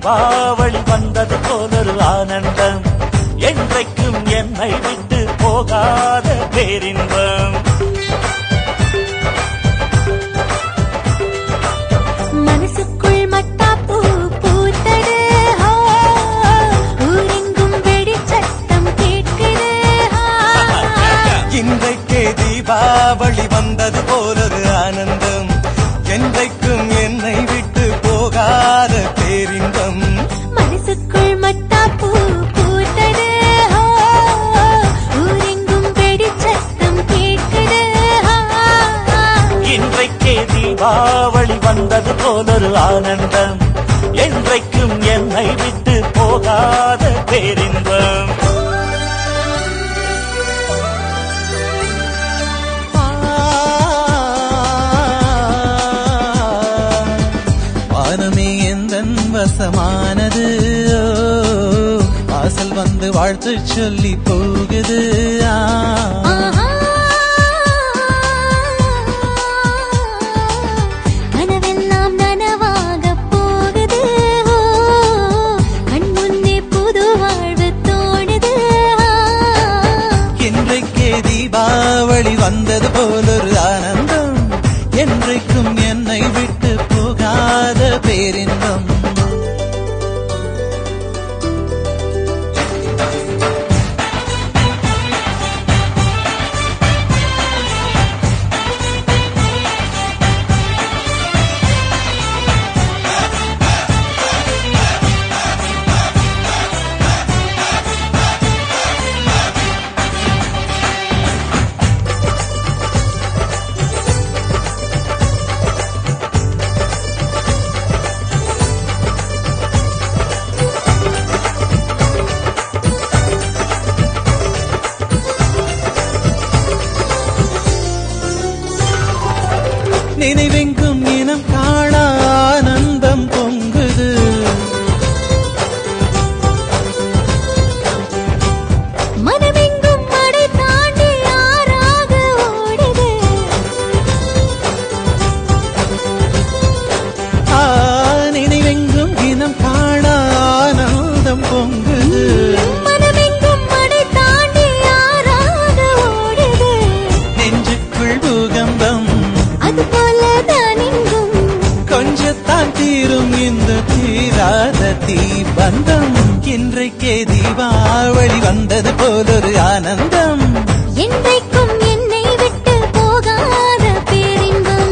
தீபாவளி வந்தது போலொரு ஆனந்தம், என்றைக்கும் என்னை விட்டு போகாத பேரின்பம். மனசுக்குள் மத்தாப்பூ பூத்தது, ஊரெங்கும் வெடிச்சத்தம் கேட்குது. இன்றைக்கே தீபாவளி வந்தது போலொரு ஆனந்தம், என்றைக்கும் என்னை விட்டு போகாத பேரின்பம். மனசுக்குள் மத்தாப்பூ பூத்தது, ஊரெங்கும் வெடிச்சத்தம் கேட்குது. இன்றைக்கே தீபாவளி வந்தது போலொரு ஆனந்தம், என்றைக்கும் என்னை விட்டு போகாத பேரின்பம். வானமே எந்தன் வசமானது, வாசல் வந்து வாழ்த்து சொல்லி போகுது. கனவெல்லாம் நனவாக போகுது, கண் முன்னே புது வாழ்வு தோணுது. இன்றைக்கே தீபாவளி வந்தது போலொரு ஆனந்தம், என்றைக்கும் என்னை விட்டு போகாத பேரின்பம். நினைவெங்கும் இனம் காண ஆனந்தம் பொங்குது, மனமெங்கும் மடை தாண்டி ஆறாக ஓடுது. நினைவெங்கும் இனம் காண ஆனந்தம் பொங்குது, மனமெங்கும் மடை தாண்டி ஆறாக ஓடுது. நெஞ்சுக்குள் பூகம்பம், அதுபோலதான் இங்கும் கொஞ்சத்தான் தீரும் இந்த தீராத தீபந்தம். இன்றைக்கே தீபாவளி வந்தது போலொரு ஆனந்தம், என்றைக்கும் என்னை விட்டு போகாத பேரின்பம்.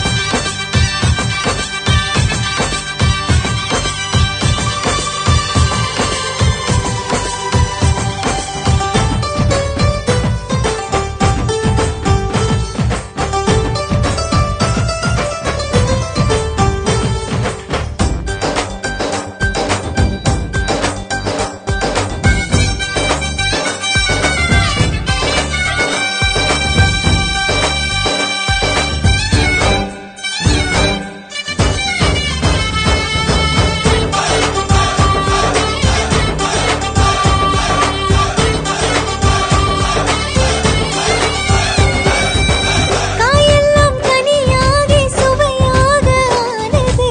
காயெல்லாம் கனியாகி சுவையாக ஆனது,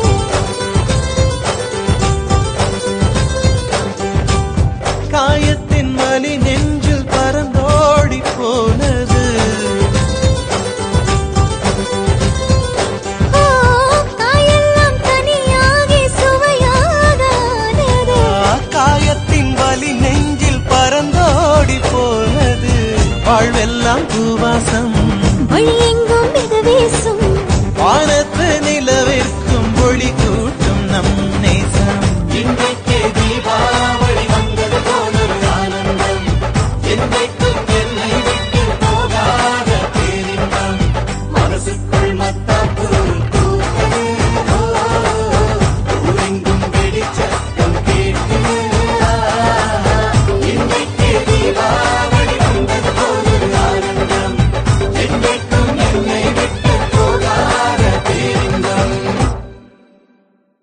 காயத்தின் வலி நெஞ்சில் பறந்தோடி போனது. காயெல்லாம் கனியாகி சுவையாக ஆனது. காயத்தின் வலி நெஞ்சில் பறந்தோடி போனது. வாழ்வெல்லாம் பூவாசம்,